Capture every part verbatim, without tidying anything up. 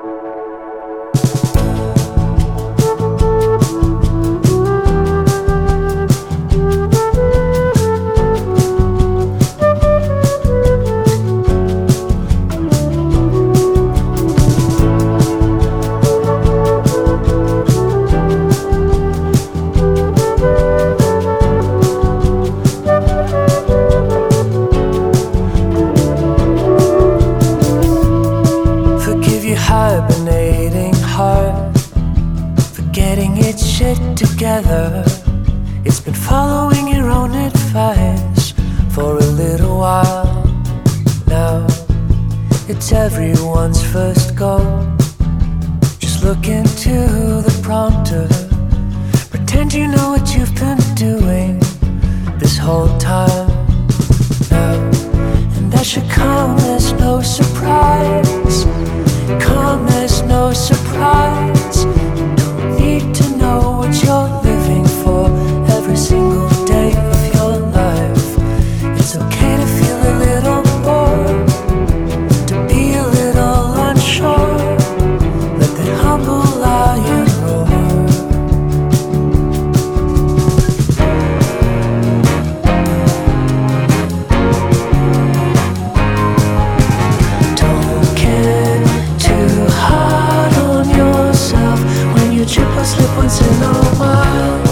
Hibernating heart, forgetting its shit together. It's been following your own advice for a little while now. It's everyone's first goal. Just look into the prompter, pretend you know what you've been doing this whole time now. And that should come as no surprise. Come as no surprise. You don't need to know what you're living for every single day of your life. It's okay to feel a little bored, to be a little unsure. Let that humble lion roar. Don't care too hard on yourself when you trip or slip once in a while.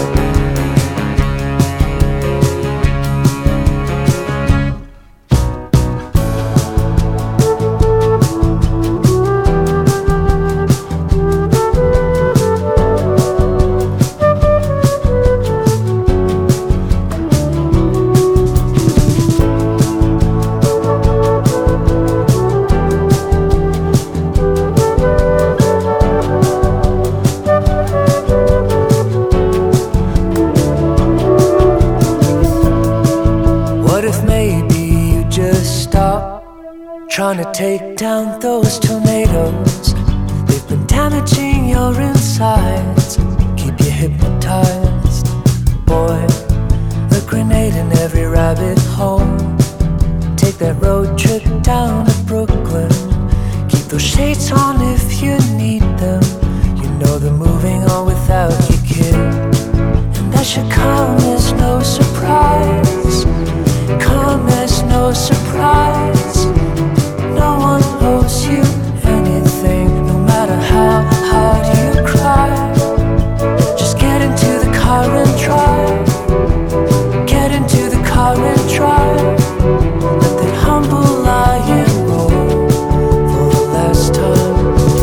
What if maybe you just stop trying to take down those tomatoes? They've been damaging your insides, keep you hypnotized. Boy, a grenade in every rabbit hole. Take that road trip down to Brooklyn. Keep those shades on if you need them. You know they're moving on without you, kid. And that should come as no surprise. Come as no surprise. No one owes you anything, no matter how hard you cry. Just get into the car and drive. Get into the car and drive. Let that humble lion roar for the last time.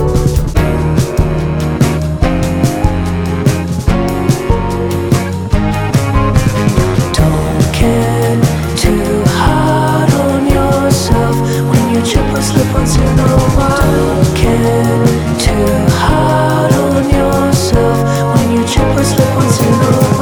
Don't care too hard on yourself when you trip or slip once in a while. Don't care too hard on yourself when you trip or slip once in a while.